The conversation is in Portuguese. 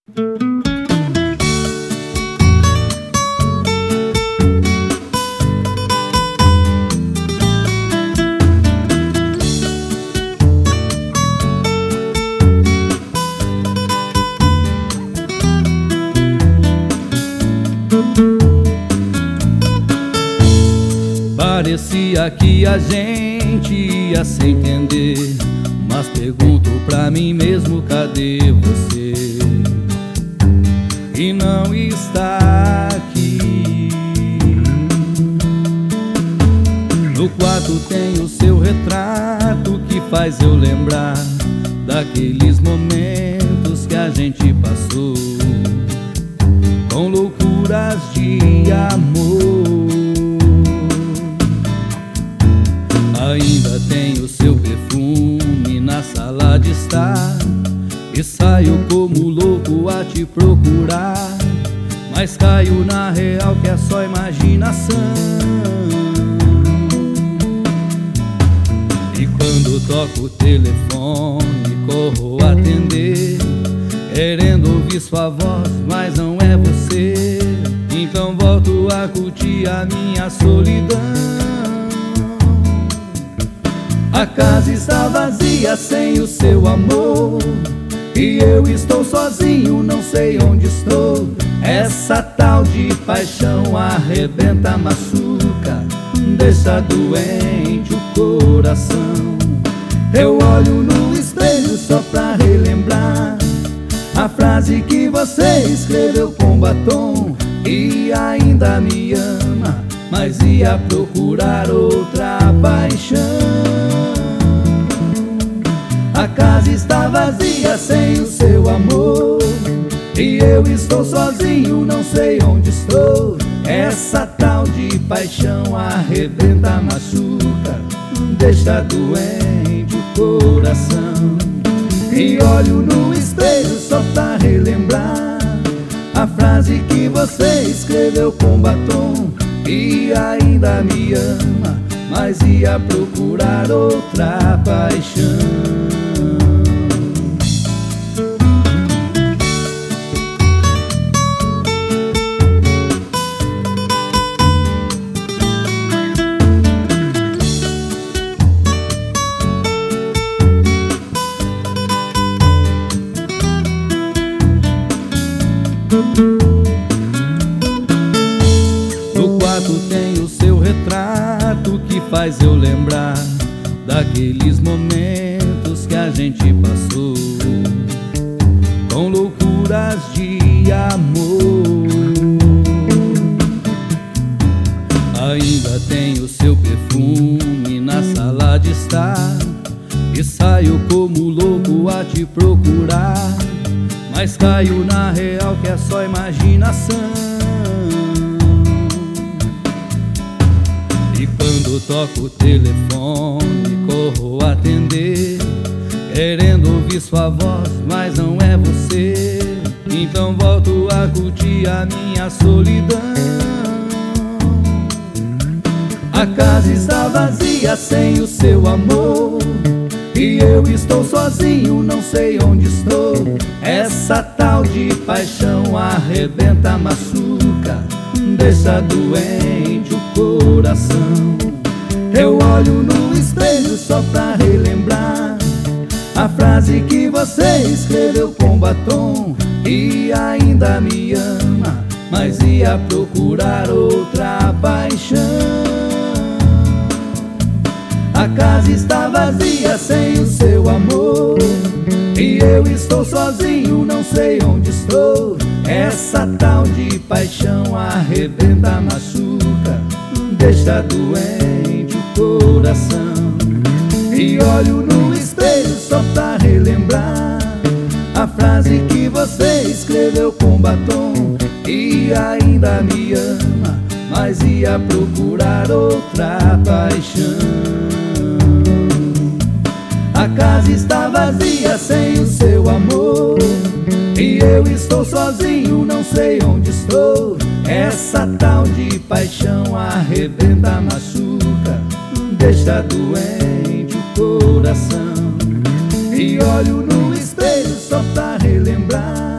Parecia que a gente ia se entender, mas pergunto pra mim mesmo, cadê você? E não está aqui. No quarto tem o seu retrato que faz eu lembrar daqueles momentos que a gente passou, com loucuras de amor. Ainda tem o seu perfume na sala de estar, e saio como louco a te procurar, mas caio na real que é só imaginação. E quando toco o telefone, corro atender, querendo ouvir sua voz, mas não é você. Então volto a curtir a minha solidão. A casa está vazia sem o seu amor, e eu estou sozinho, não sei onde estou. Essa tal de paixão arrebenta, machuca, deixa doente o coração. Eu olho no espelho só pra relembrar a frase que você escreveu com batom, e ainda me ama, mas ia procurar outra paixão. A casa está vazia sem o seu amor, e eu estou sozinho, não sei onde estou. Essa tal de paixão arrebenta, machuca, deixa doente o coração. E olho no espelho só pra relembrar a frase que você escreveu com batom, e ainda me ama, mas ia procurar outra paixão. No quarto tem o seu retrato que faz eu lembrar daqueles momentos que a gente passou, com loucuras de amor. Ainda tem o seu perfume na sala de estar, e saio como louco a te procurar, mas caio na real que é só imaginação. E quando toco o telefone, corro atender, querendo ouvir sua voz, mas não é você. Então volto a curtir a minha solidão. A casa está vazia sem o seu amor, e eu estou sozinho, não sei onde estou. Essa tal de paixão arrebenta, machuca, deixa doente o coração. Eu olho no espelho só pra relembrar a frase que você escreveu com batom, e ainda me ama, mas ia procurar outra paixão. A casa está vazia sem o seu amor, e eu estou sozinho, não sei onde estou. Essa tal de paixão arrebenta, machuca, deixa doente o coração. E olho no espelho só pra relembrar a frase que você escreveu com batom, e ainda me ama, mas ia procurar outra paixão. A casa está vazia sem o seu amor, e eu estou sozinho, não sei onde estou. Essa tal de paixão arrebenta, machuca, deixa doente o coração. E olho no espelho só pra relembrar